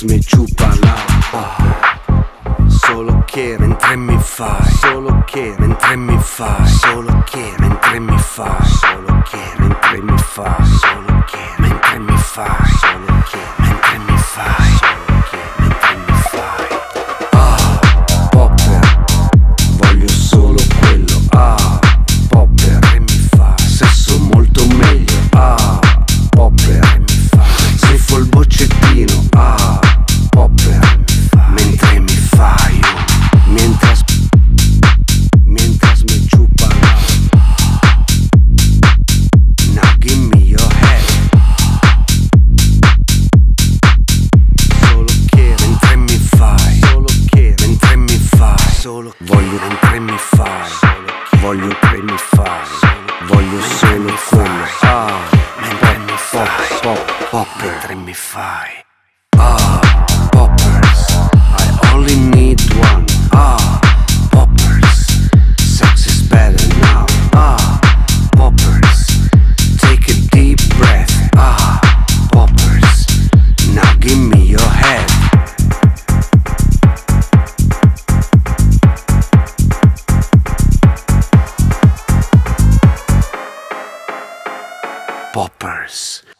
me chupa la solo che mentre mi fai, solo che mentre mi fai, solo che mentre mi fai, solo che mentre mi fai, solo che mentre mi fai, solo che mentre mi fai, solo che mentre mi fai. Popper, voglio solo quello. Popper, mi fa sesso molto meglio. Popper, mi fa sniffo il boccettino. Popper, mentre mi fai, mientras me chupa la. Now give me your head. Solo che mentre mi fai, solo che mentre mi fai, solo voglio mentre mi fai, voglio che mi fai, voglio solo quello. Mentre mi fai, popper, mentre mi fai. Poppers, I only need one. Poppers, sex is better now. Poppers, take a deep breath. Poppers, now give me your head. Poppers.